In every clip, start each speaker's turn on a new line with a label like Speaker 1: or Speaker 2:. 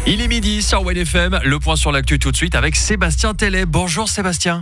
Speaker 1: Il est midi sur Win FM, le point sur l'actu tout de suite avec Sébastien Tellet. Bonjour Sébastien.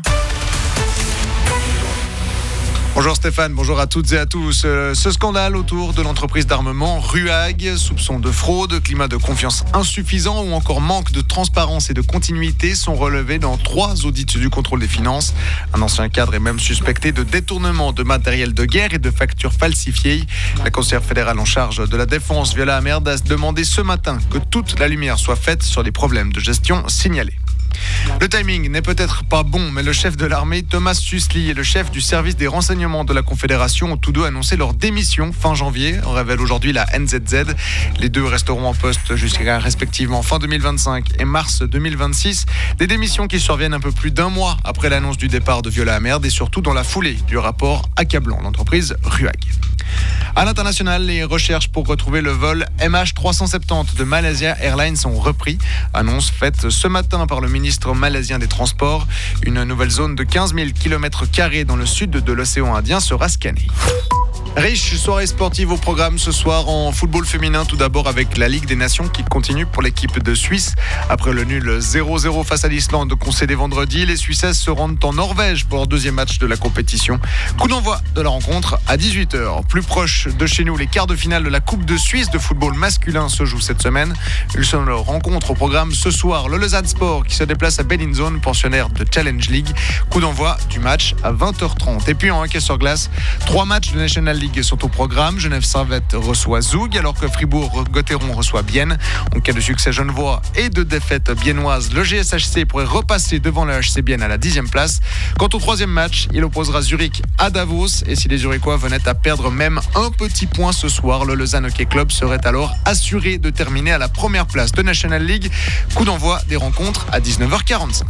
Speaker 2: Bonjour Stéphane, bonjour à toutes et à tous. Ce scandale autour de l'entreprise d'armement RUAG, soupçons de fraude, climat de confiance insuffisant ou encore manque de transparence et de continuité sont relevés dans 3 audits du contrôle des finances. Un ancien cadre est même suspecté de détournement de matériel de guerre et de factures falsifiées. La conseillère fédérale en charge de la défense, Viola Amerd, a demandé ce matin que toute la lumière soit faite sur les problèmes de gestion signalés. Le timing n'est peut-être pas bon, mais le chef de l'armée, Thomas Susli, et le chef du service des renseignements de la Confédération ont tous deux annoncé leur démission fin janvier. On révèle aujourd'hui la NZZ. Les deux resteront en poste jusqu'à respectivement fin 2025 et mars 2026. Des démissions qui surviennent un peu plus d'1 mois après l'annonce du départ de Viola Amerd et surtout dans la foulée du rapport accablant l'entreprise RUAG. À l'international, les recherches pour retrouver le vol MH370 de Malaysia Airlines ont repris. Annonce faite ce matin par le ministre malaisien des Transports. Une nouvelle zone de 15 000 km² dans le sud de l'océan Indien sera scannée. Riche soirée sportive au programme ce soir en football féminin, tout d'abord avec la Ligue des Nations qui continue pour l'équipe de Suisse. Après le nul 0-0 face à l'Islande concédé vendredi, les Suissesses se rendent en Norvège pour leur 2e match de la compétition. Coup d'envoi de la rencontre à 18h. Plus proche de chez nous, les quarts de finale de la Coupe de Suisse de football masculin se jouent cette semaine. Une seule rencontre au programme ce soir, le Lausanne Sport qui se déplace à Bellinzone, pensionnaire de Challenge League. Coup d'envoi du match à 20h30. Et puis en hockey sur glace, 3 matchs de National League sont au programme. Genève Servette reçoit Zoug alors que Fribourg-Gotteron reçoit Bienne. En cas de succès genevois et de défaite biennoise, le GSHC pourrait repasser devant le HC Bienne à la 10e place. Quant au 3e match, il opposera Zurich à Davos et si les Zurichois venaient à perdre même un petit point ce soir, le Lausanne Hockey Club serait alors assuré de terminer à la première place de National League. Coup d'envoi des rencontres à 19h45.